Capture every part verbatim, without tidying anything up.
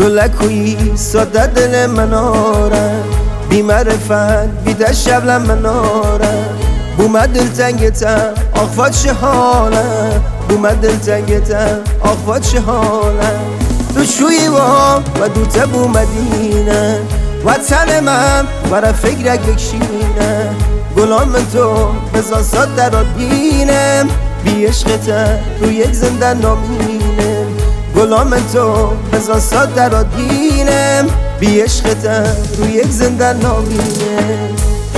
گلکویی ساده دل مناره، بی معرفت بیده شبل مناره. بومد دل تنگتم آخواد چه حاله، بومد دل تنگتم آخواد چه حاله. تو شوی با و دوته بومدینه، وطن من برای فکرک بکشینه. گلام من تو بزا ساد درات بینم، بی عشقته رو یک زندن نامینم. گلام من تو بزا ساد درات بینم، بی عشقته رو یک زندن نامینم.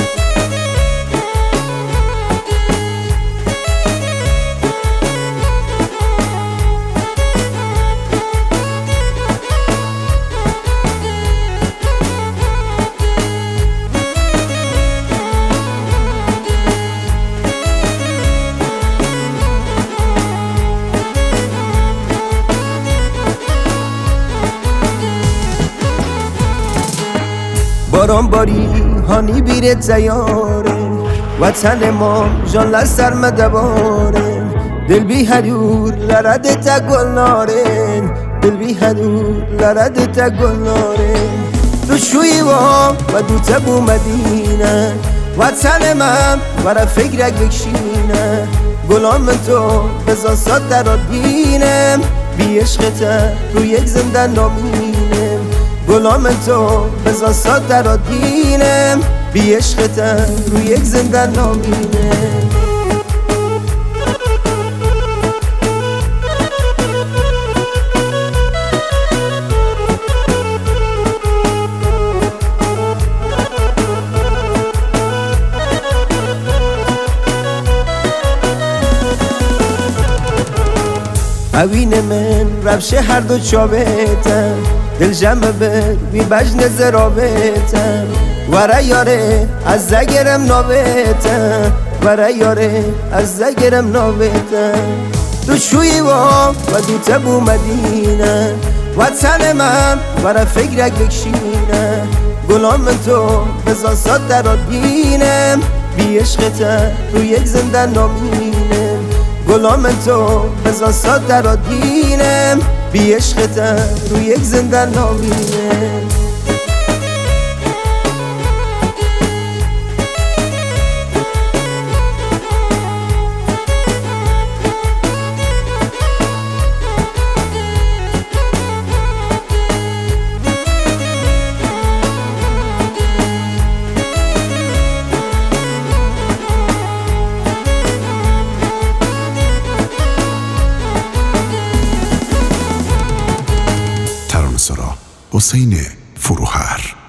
باران باری هانی بیره تیاره، وطن ما جان لسر مدباره. دل بی هدور لرد تا گل نارن، دل بی هدور لرد تا گل نارن. تو شوی با و دوته بومدینه، وطن من برای فکرک بکشینه. گلام من تو بزا ساد درات بینم، بی عشقته رو یک زندن نامینم. گلام من تو بزا ساد درات بینم، بی عشقته رو یک زندن نامینم. اوین من رفشه هر دو چابتم، دل جمع بر بی بجن زرابتم. وره یاره از زگرم نابتم، وره یاره از زگرم نابتم. تو شوی با و دوته بومدینه، وطن من برای فکرک بکشینه. گلام من تو بزا ساد درات بینم، بی عشقته رو یک زندن نامینم. گلام من تو بزا ساد درات بینم، بی عشقته رو یک زندن نامینم. حسین فروهر.